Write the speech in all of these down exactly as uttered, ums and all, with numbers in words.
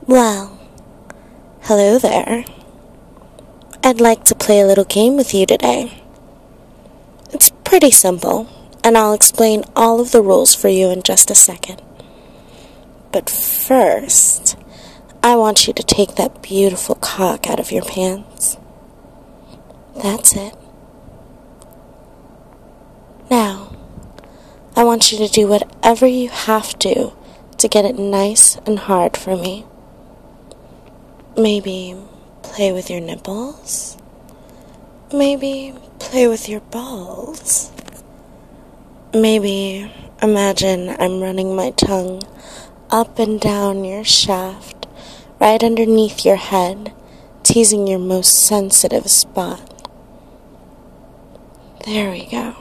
Well, hello there. I'd like to play a little game with you today. It's pretty simple, and I'll explain all of the rules for you in just a second. But first, I want you to take that beautiful cock out of your pants. That's it. Now, I want you to do whatever you have to to get it nice and hard for me. Maybe play with your nipples. Maybe play with your balls. Maybe imagine I'm running my tongue up and down your shaft, right underneath your head, teasing your most sensitive spot. There we go.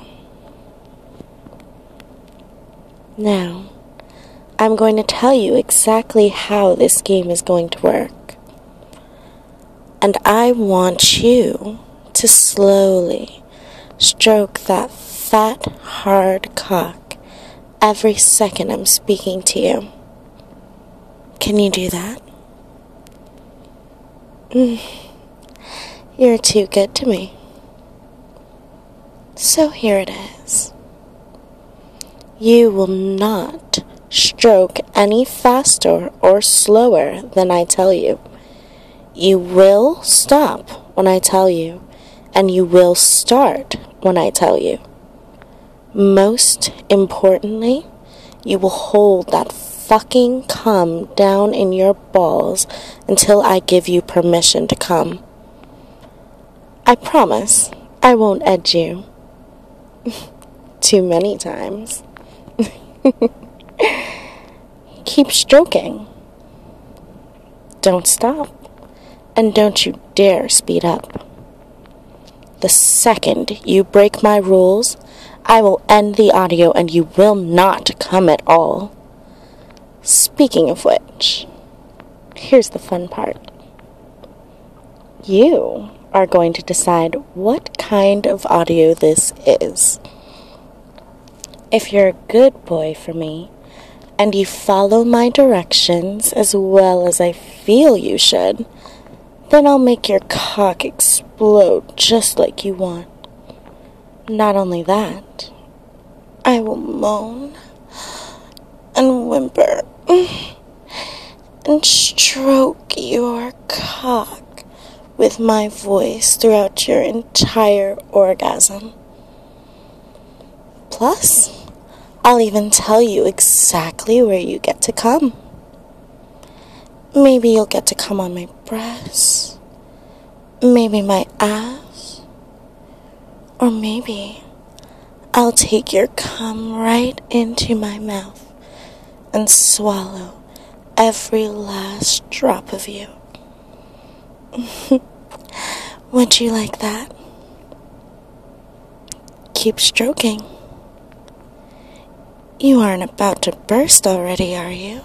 Now, I'm going to tell you exactly how this game is going to work. And I want you to slowly stroke that fat, hard cock every second I'm speaking to you. Can you do that? Mm, you're too good to me. So here it is. You will not stroke any faster or slower than I tell you. You will stop when I tell you, and you will start when I tell you. Most importantly, you will hold that fucking cum down in your balls until I give you permission to come. I promise I won't edge you too many times. Keep stroking. Don't stop. And don't you dare speed up. The second you break my rules, I will end the audio and you will not come at all. Speaking of which, here's the fun part. You are going to decide what kind of audio this is. If you're a good boy for me, and you follow my directions as well as I feel you should, then I'll make your cock explode just like you want. Not only that, I will moan and whimper and stroke your cock with my voice throughout your entire orgasm. Plus, I'll even tell you exactly where you get to come. Maybe you'll get to come on my breasts, maybe my ass, or maybe I'll take your cum right into my mouth and swallow every last drop of you. Would you like that? Keep stroking. You aren't about to burst already, are you?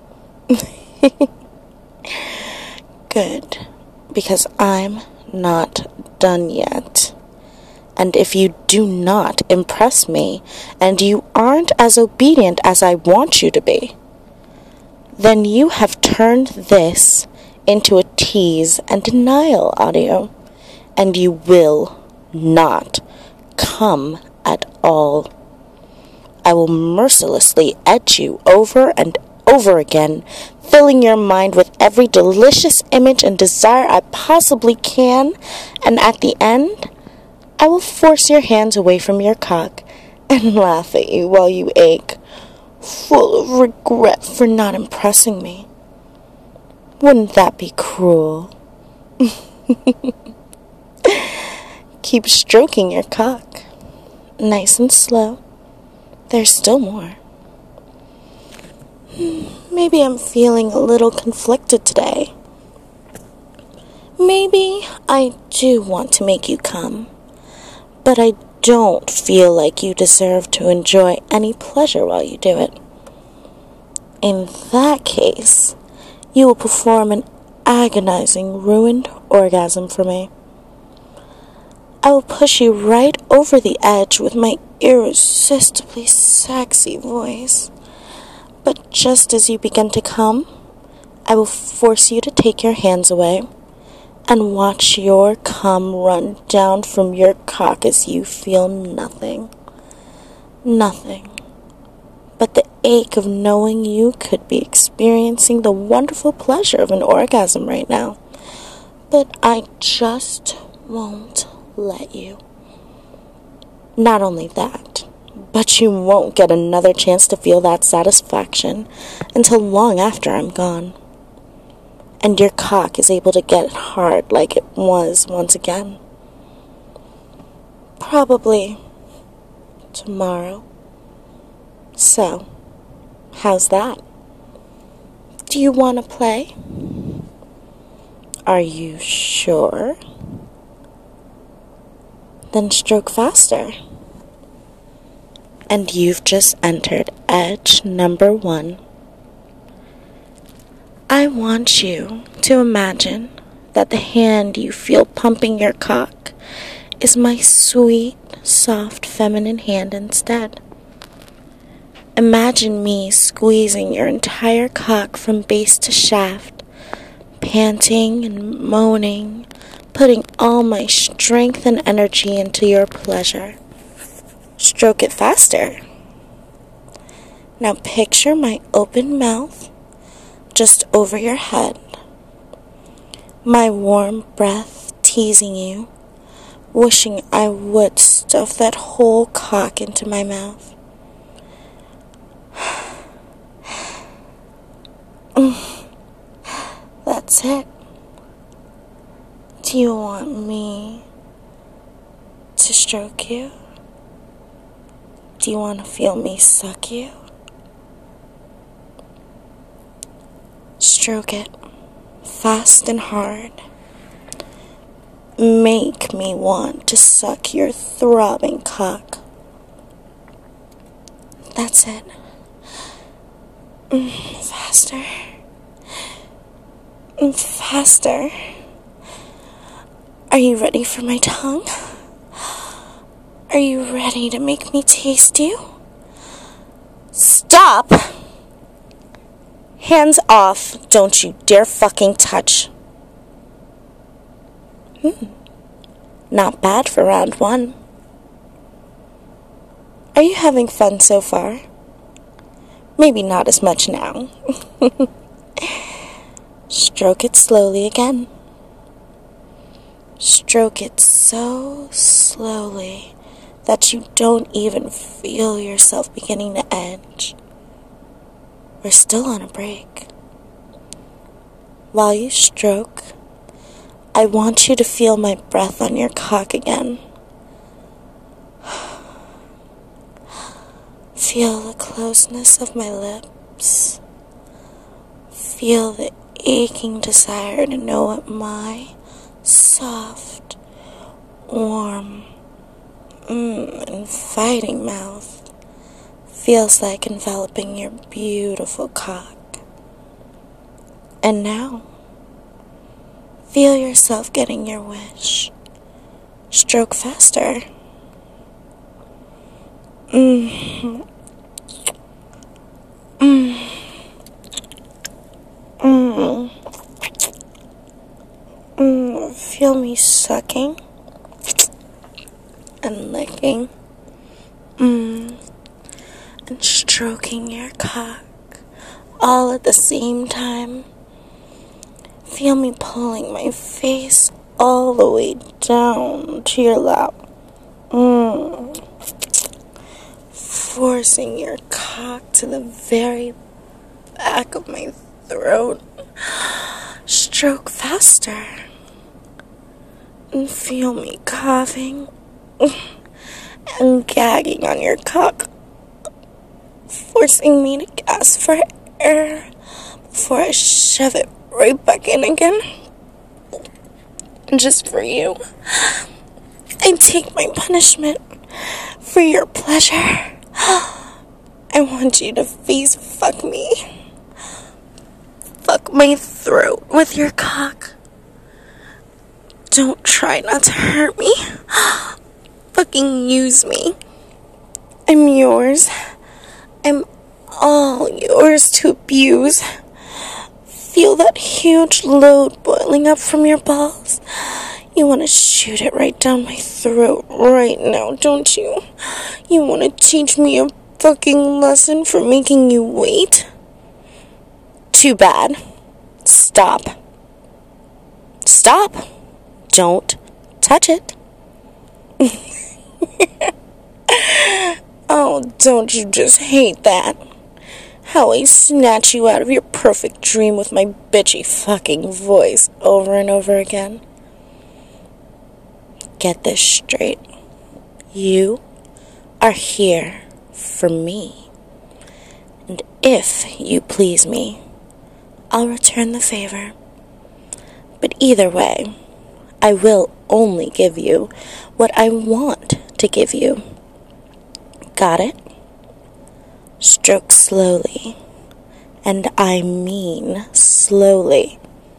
Good, because I'm not done yet. And if you do not impress me, and you aren't as obedient as I want you to be, then you have turned this into a tease and denial audio, and you will not come at all. I will mercilessly edge you over and over again, filling your mind with every delicious image and desire I possibly can, and at the end, I will force your hands away from your cock and laugh at you while you ache, full of regret for not impressing me. Wouldn't that be cruel? Keep stroking your cock, nice and slow. There's still more. Maybe I'm feeling a little conflicted today. Maybe I do want to make you come, but I don't feel like you deserve to enjoy any pleasure while you do it. In that case, you will perform an agonizing, ruined orgasm for me. I will push you right over the edge with my irresistibly sexy voice. But just as you begin to come, I will force you to take your hands away and watch your cum run down from your cock as you feel nothing. Nothing but the ache of knowing you could be experiencing the wonderful pleasure of an orgasm right now. But I just won't let you. Not only that, but you won't get another chance to feel that satisfaction until long after I'm gone. And your cock is able to get hard like it was once again. Probably tomorrow. So, how's that? Do you want to play? Are you sure? Then stroke faster. And you've just entered edge number one. I want you to imagine that the hand you feel pumping your cock is my sweet, soft, feminine hand instead. Imagine me squeezing your entire cock from base to shaft, panting and moaning, putting all my strength and energy into your pleasure. Stroke it faster. Now picture my open mouth just over your head, my warm breath teasing you, wishing I would stuff that whole cock into my mouth. That's it. Do you want me to stroke you? Do you want to feel me suck you? Stroke it, fast and hard. Make me want to suck your throbbing cock. That's it. Mm, faster. Mm, faster. Are you ready for my tongue? Are you ready to make me taste you? Stop! Hands off, don't you dare fucking touch. Hmm. Not bad for round one. Are you having fun so far? Maybe not as much now. Stroke it slowly again. Stroke it so slowly that you don't even feel yourself beginning to edge. We're still on a break. While you stroke, I want you to feel my breath on your cock again. Feel the closeness of my lips. Feel the aching desire to know what my soft, warm, mm, inviting mouth feels like enveloping your beautiful cock. And now, feel yourself getting your wish. Stroke faster. Mm. Mm. Mm. Mm. Feel me sucking and licking. Mm. And stroking your cock all at the same time. Feel me pulling my face all the way down to your lap. Mm. Forcing your cock to the very back of my throat. Stroke faster. And feel me coughing and gagging on your cock, forcing me to gasp for air before I shove it right back in again. And just for you, I take my punishment for your pleasure. I want you to face fuck me. Fuck my throat with your cock. Don't try not to hurt me. Fucking use me. I'm yours. I'm all yours to abuse. feel that huge load boiling up from your balls? You want to shoot it right down my throat right now, don't you? You want to teach me a fucking lesson for making you wait? Too bad. Stop. Stop. Don't touch it. Oh, don't you just hate that? How I snatch you out of your perfect dream with my bitchy fucking voice over and over again. Get this straight. You are here for me. And if you please me, I'll return the favor. But either way, I will only give you what I want to give you. Got it? Stroke slowly. And I mean slowly.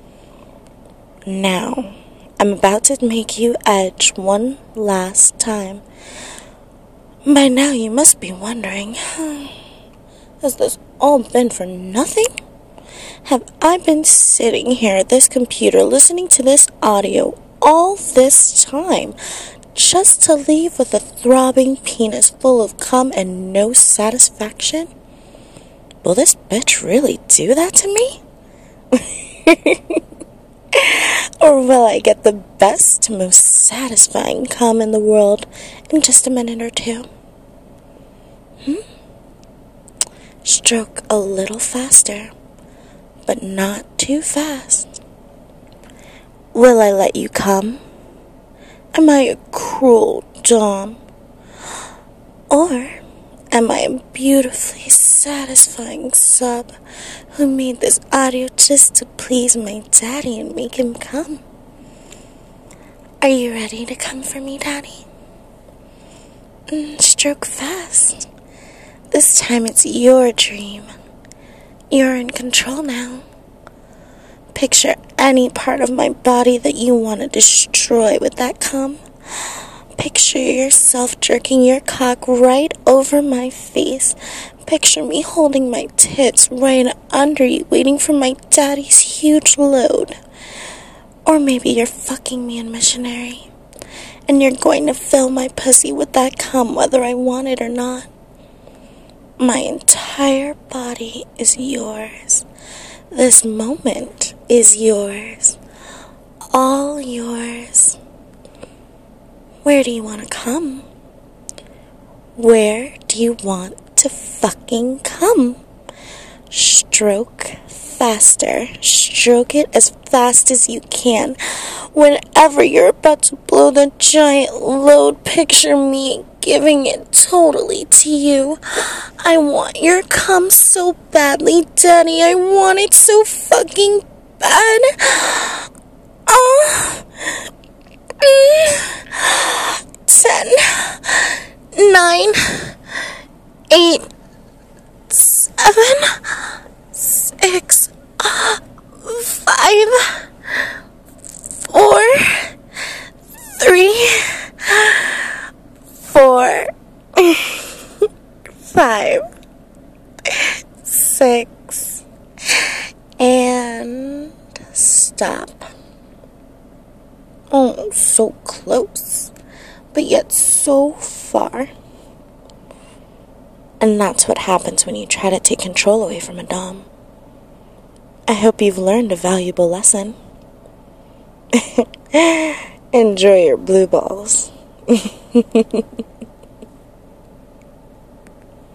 Now, I'm about to make you edge one last time. By now you must be wondering, has this all been for nothing? Have I been sitting here at this computer listening to this audio all this time just to leave with a throbbing penis full of cum and no satisfaction? Will this bitch really do that to me? Or will I get the best, most satisfying cum in the world in just a minute or two? Hmm? Stroke a little faster, but not too fast. Will I let you come? Am I a cruel dom? Or am I a beautifully satisfying sub who made this audio just to please my daddy and make him come? Are you ready to come for me, daddy? Mm, stroke fast. This time it's your dream. You're in control now. Picture any part of my body that you want to destroy with that cum. Picture yourself jerking your cock right over my face. Picture me holding my tits right under you, waiting for my daddy's huge load. Or maybe you're fucking me in missionary, and you're going to fill my pussy with that cum whether I want it or not. My entire body is yours. This moment is yours. All yours. Where do you want to come? Where do you want to fucking come? Stroke faster. Stroke it as fast as you can. Whenever you're about to blow the giant load, picture me giving it totally to you. I want your cum so badly, Daddy. I want it so fucking bad. Oh. Mm. Ten. Nine. Eight. Seven. Six. Five. Four. Three. Four. Five. Six. And stop. Oh, so close, but yet so far. And that's what happens when you try to take control away from a dom. I hope you've learned a valuable lesson. Enjoy your blue balls.